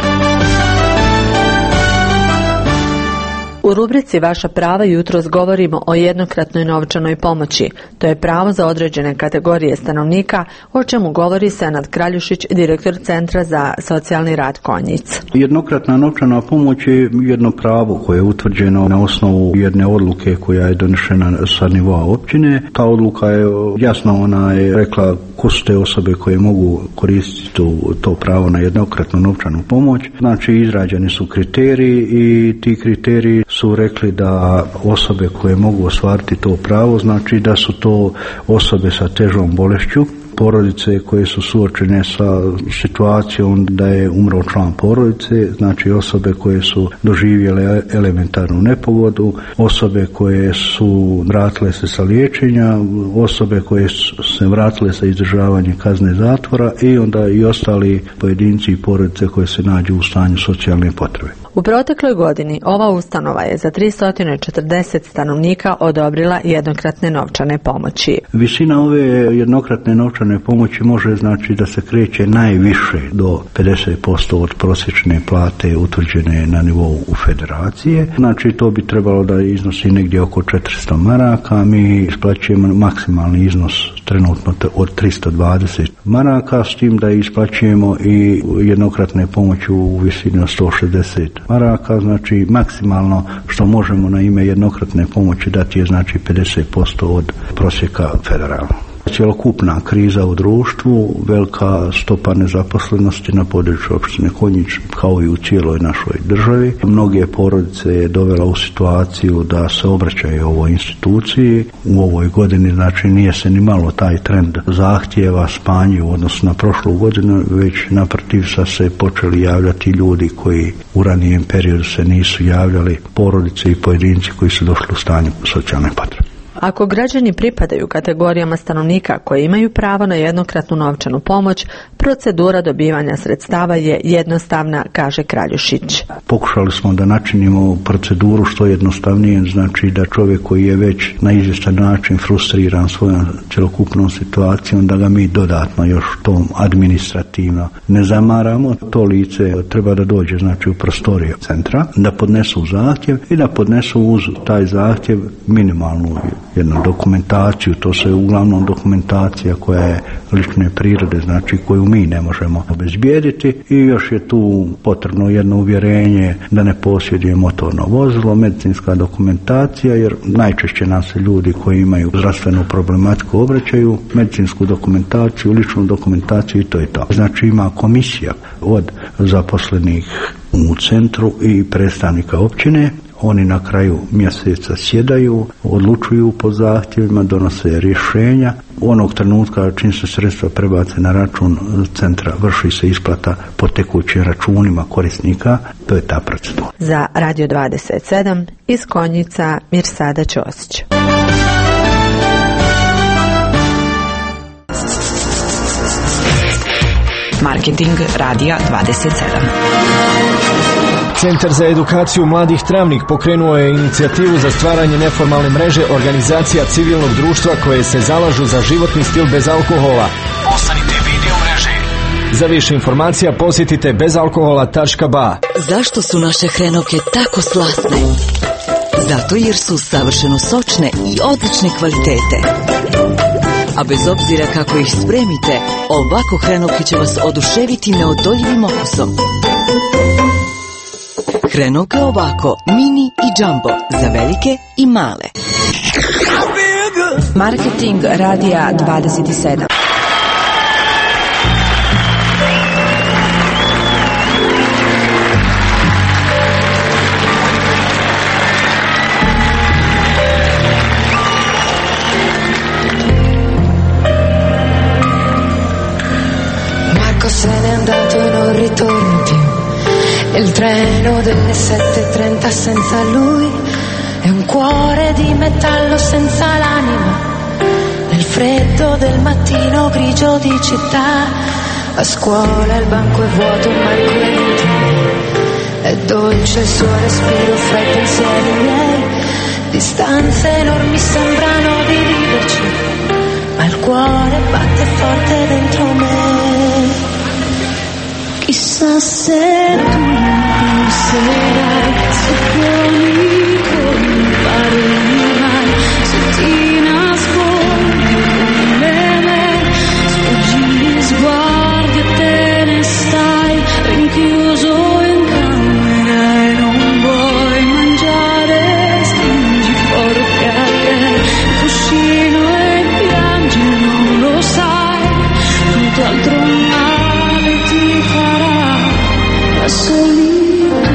U rubrici Vaša prava jutros govorimo o jednokratnoj novčanoj pomoći. To je pravo za određene kategorije stanovnika, o čemu govori Senad Kraljušić, direktor Centra za socijalni rad Konjic. Jednokratna novčana pomoć je jedno pravo koje je utvrđeno na osnovu jedne odluke koja je donešena sa nivoa općine. Ta odluka je jasno, ona je rekla ko su te osobe koje mogu koristiti to pravo na jednokratnu novčanu pomoć. Znači izrađeni su kriteriji i ti kriteriji su rekli da osobe koje mogu ostvariti to pravo, znači da su to osobe sa težom bolešću, porodice koje su suočene sa situacijom da je umro član porodice, znači osobe koje su doživjele elementarnu nepogodu, osobe koje su vratile se sa liječenja, osobe koje su se vratile sa izdržavanjem kazne zatvora i onda i ostali pojedinci i porodice koje se nađu u stanju socijalne potrebe. U protekloj godini ova ustanova je za 340 stanovnika odobrila jednokratne novčane pomoći. Visina ove jednokratne novčane pomoći može znači da se kreće najviše do 50% od prosječne plate utvrđene na nivou federacije. Znači to bi trebalo da iznosi negdje oko 400 maraka. Mi isplaćujemo maksimalni iznos trenutno od 320 maraka, s tim da isplaćujemo i jednokratne pomoći u visini od 160 maraka. Znači maksimalno što možemo na ime jednokratne pomoći dati je znači 50% od prosjeka federalnog. Cjelokupna kriza u društvu, velika stopa nezaposlenosti na području opštine Konjić kao i u cijeloj našoj državi. Mnoge porodice je dovela u situaciju da se obraćaju ovoj instituciji. U ovoj godini znači nije se ni malo taj trend zahtjeva smanjio u odnosu na prošlu godinu, već naprotiv se počeli javljati ljudi koji u ranijem periodu se nisu javljali, porodice i pojedinci koji su došli u stanje socijalne potrebe. Ako građani pripadaju kategorijama stanovnika koji imaju pravo na jednokratnu novčanu pomoć, procedura dobivanja sredstava je jednostavna, kaže Kraljušić. Pokušali smo da načinimo proceduru što jednostavnije, znači da čovjek koji je već na izvjestan način frustriran svojom cjelokupnom situacijom, da ga mi dodatno još tom administrativno ne zamaramo. To lice treba da dođe znači u prostorije centra, da podnesu zahtjev i da podnesu uz taj zahtjev minimalnu jednu dokumentaciju. To se uglavnom dokumentacija koja je lične prirode, znači koju mi ne možemo obezbijediti, i još je tu potrebno jedno uvjerenje da ne posjeduje motorno vozilo, medicinska dokumentacija, jer najčešće nam se ljudi koji imaju zdravstvenu problematiku obraćaju, medicinsku dokumentaciju, ličnu dokumentaciju i to je to. Znači ima komisija od zaposlenih u centru i predstavnika općine. Oni na kraju mjeseca sjedaju, odlučuju po zahtjevima, donose rješenja. U onog trenutka čim se sredstva prebace na račun centra, vrši se isplata po tekućim računima korisnika. To je ta procedura. Za Radio 27 iz Konjica Mirsada Ćosić. Marketing Radija 27. Centar za edukaciju mladih Travnik pokrenuo je inicijativu za stvaranje neformalne mreže organizacija civilnog društva koje se zalažu za životni stil bez alkohola. Postanite video mreže. Za više informacija posjetite bezalkohola.ba. Zašto su naše hrenovke tako slasne? Zato jer su savršeno sočne i odlične kvalitete. A bez obzira kako ih spremite, ovako hrenovke će vas oduševiti neodoljivim okusom. Hrenovke ovako, mini i jumbo, za velike i male. Marketing Radija 27. Marco se n'è andato e non ritorna più. Il treno delle 7:30 senza lui è un cuore di metallo senza l'anima. Nel freddo del mattino grigio di città, a scuola il banco è vuoto ma il cuore è dolce il suo respiro fra i pensieri miei. Distanze enormi sembrano dividerci, ma il cuore batte forte dentro me. Chissà se tu penserai, se buoni come parli mai, se ti nascondi come me, sfuggi gli sguardi e te ne stai rinchiuso in camera e non vuoi mangiare, stringi forte a te il cuscino e piangi, non lo sai, tutt'altro male ti farà da solito.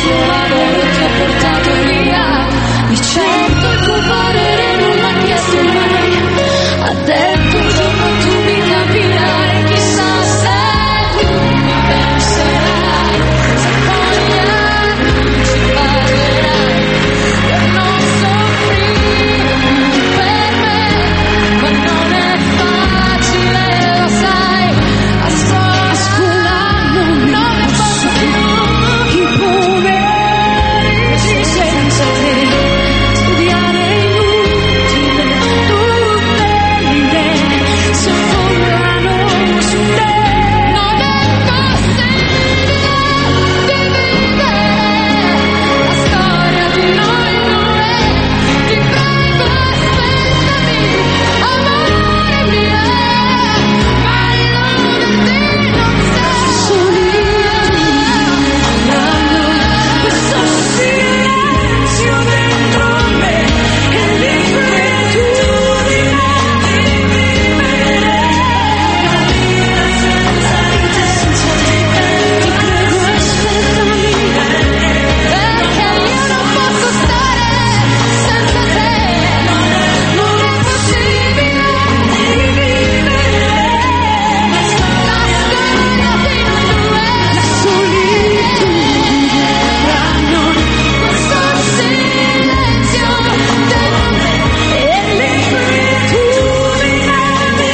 silenzio l'amore ti ha portato via. Di certo il tuo parere non l'ha chiesto mai. Ha detto un giorno tu mi capirai. Chissà se tu mi penserai, se poi gli anni ci parlerai. Per non soffrire per me, ma non è facile, lo sai. A scuola non ne posso più. I pomeriggi senza te, studiare inutile, tutte le idee soffonano su te. Non è possibile dividere la storia di noi due. Ti prego aspettami, amore mio, ma illuditi non sei. Soli hanno questo silenzio dentro me e l'inquietudine di vivere la vita senza di te. Ti prego aspettami, perché io non posso stare senza te. Non è possibile rivivere la storia di noi due. La solitudine tra noi, questo silenzio dentro me e l'inquietudine di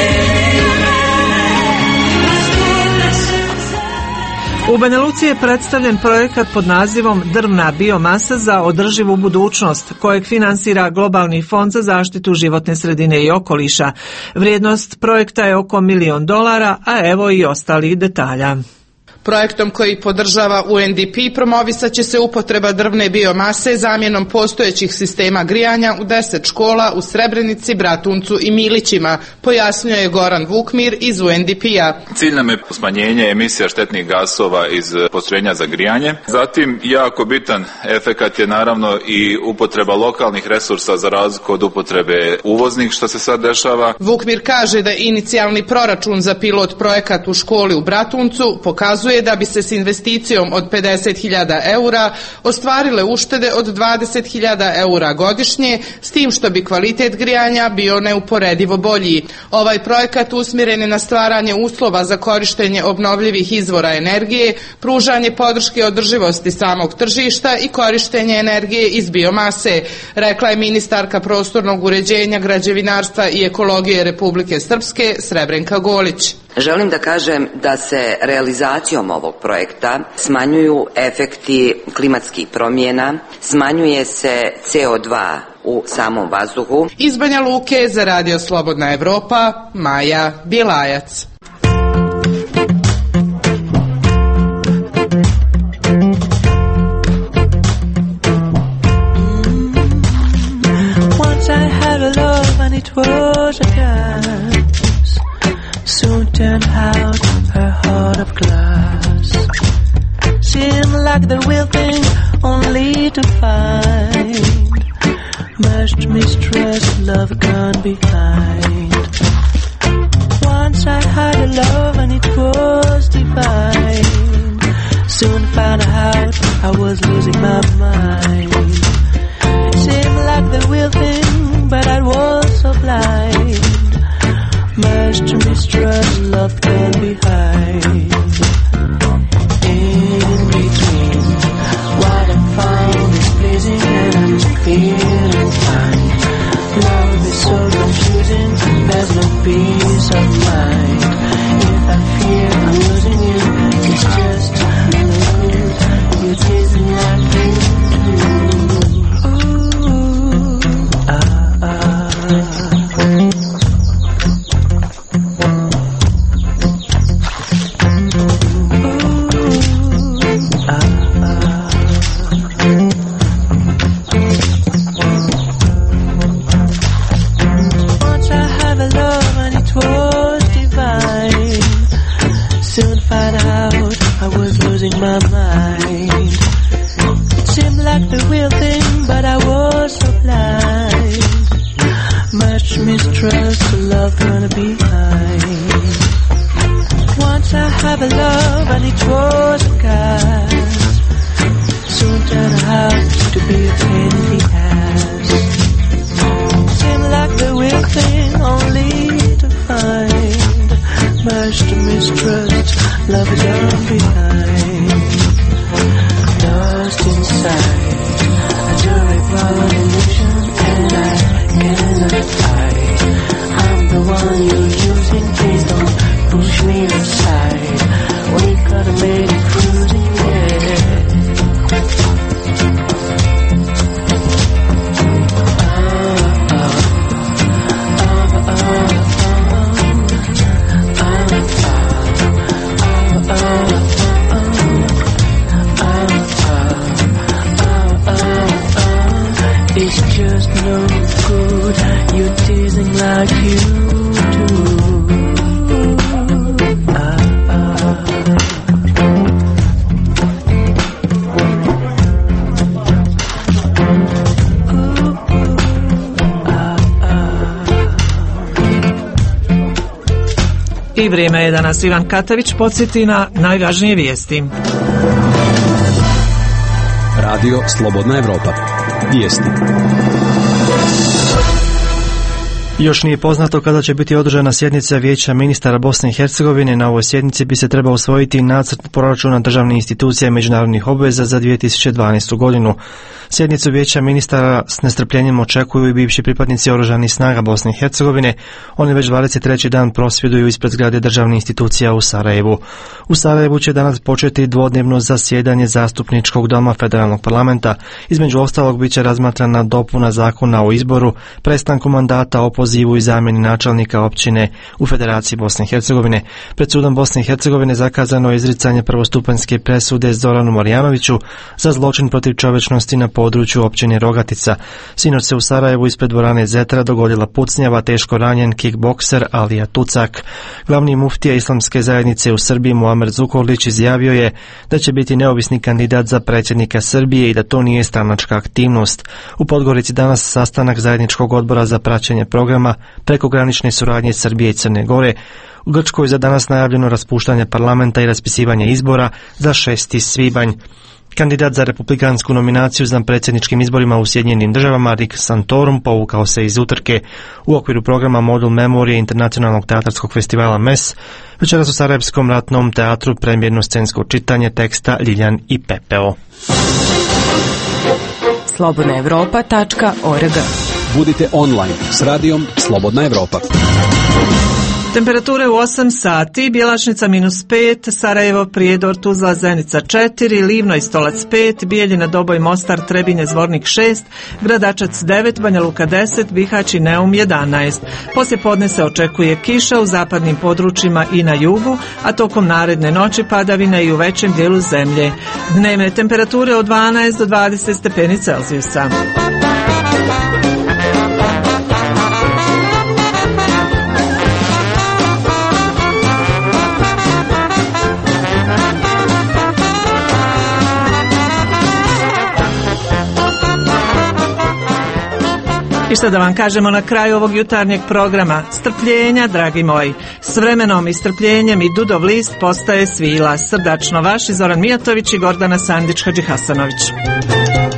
vivere. U Banja Luci je predstavljen projekat pod nazivom Drvna biomasa za održivu budućnost, kojeg finansira Globalni fond za zaštitu životne sredine i okoliša. Vrijednost projekta je oko $1 milion, a evo i ostalih detalja. Projektom koji podržava UNDP promovisat će se upotreba drvne biomase zamjenom postojećih sistema grijanja u 10 škola u Srebrenici, Bratuncu i Milićima, pojasnio je Goran Vukmir iz UNDP-a. Cilj nam je smanjenje emisija štetnih gasova iz postrojenja za grijanje. Zatim, jako bitan efekat je naravno i upotreba lokalnih resursa za razliku od upotrebe uvoznih, što se sad dešava. Vukmir kaže da inicijalni proračun za pilot projekat u školi u Bratuncu pokazuje da bi se s investicijom od 50.000 eura ostvarile uštede od 20.000 eura godišnje, s tim što bi kvalitet grijanja bio neuporedivo bolji. Ovaj projekat usmjeren je na stvaranje uslova za korištenje obnovljivih izvora energije, pružanje podrške održivosti samog tržišta i korištenje energije iz biomase, rekla je ministarka prostornog uređenja, građevinarstva i ekologije Republike Srpske Srebrenka Golić. Želim da kažem da se realizacijom ovog projekta smanjuju efekti klimatskih promjena, smanjuje se CO2 u samom vazduhu. Iz Banja Luke za Radio Slobodna Evropa, Maja Bjelajac. Once I had a love and it was a gas. Soon turned out her heart of glass. Seemed like the real thing, only to find much mistrust, love gone behind. Once I had a love and it was divine. Soon found out I was losing my mind. Seemed like the real thing, but I was so blind. Much to mistrust, love gone behind. In between, what I find is pleasing and I'm feeling fine. Love is so confusing, there's no peace of mind. If I fear I'm losing you, it's just no good. You're chasing after you. Ooh, my mind. It seemed like the real thing, but I was so blind. Much mistrust, love gonna behind. Once I have a love and it was a gas. Soon trust, love is left behind. Lost inside a jury premonition, and I cannot hide. I'm the one you're using, please don't push me aside. We gotta make it cruising, yeah. It's just no good, you're teasing like you do. I vrijeme je da nas Ivan Katavić podsjeti na najvažnije vijesti. Radio Slobodna Evropa. Vijesti. Još nije poznato kada će biti održana sjednica Vijeća ministara Bosne i Hercegovine. Na ovoj sjednici bi se trebao usvojiti nacrt proračuna državnih institucija i međunarodnih obveza za 2012. godinu. Sjednicu Vijeća ministara s nestrpljenjem očekuju i bivši pripadnici oružanih snaga Bosne i Hercegovine. Oni već 23. dan prosvjeduju ispred zgrade državnih institucija u Sarajevu. U Sarajevu će danas početi dvodnevno zasjedanje zastupničkog doma federalnog parlamenta. Između ostalog bit će razmatrana dopuna zakona o izboru, prestanku mandata, opozivu i zamjeni načelnika općine u Federaciji Bosne i Hercegovine. Pred sudom Bosne i Hercegovine zakazano je izricanje prvostupanjske presude Zoranu Marjanoviću za zločin protiv čovječnosti na području općine Rogatica. Sinoć se u Sarajevu ispred dvorane Zetra dogodila pucnjava, teško ranjen kickbokser Alija Tucak. Glavni muftija Islamske zajednice u Srbiji Muamer Zukorlić izjavio je da će biti neovisni kandidat za predsjednika Srbije i da to nije stranačka aktivnost. U Podgorici danas sastanak zajedničkog odbora za praćenje programa prekogranične suradnje Srbije i Crne Gore. U Grčkoj za danas najavljeno raspuštanje parlamenta i raspisivanje izbora za 6. svibanj. Kandidat za republikansku nominaciju za predsjedničkim izborima u Sjedinjenim državama Rick Santorum povukao se iz utrke. U okviru programa Modul Memorije Internacionalnog teatarskog festivala MES večeras u Sarajevskom ratnom teatru premijerno scensko čitanje teksta Ljiljan i pepeo. slobodnaevropa.org. Budite online s radijom Slobodna Evropa. Temperature u 8 sati, Bjelašnica -5, Sarajevo, Prijedor, Tuzla, Zenica 4, Livno i Stolac 5, Bijeljina, Doboj, Mostar, Trebinje, Zvornik 6, Gradačac 9, Banja Luka 10, Bihać i Neum 11. Poslije podne se očekuje kiša u zapadnim područjima i na jugu, a tokom naredne noći padavine i u većem dijelu zemlje. Dnevne temperature od 12 do 20 stepeni Celzijusa. I što da vam kažemo na kraju ovog jutarnjeg programa? Strpljenja, dragi moji. S vremenom i strpljenjem i Dudov list postaje svila. Srdačno vaši Zoran Mijatović i Gordana Sandić Hadžihasanović.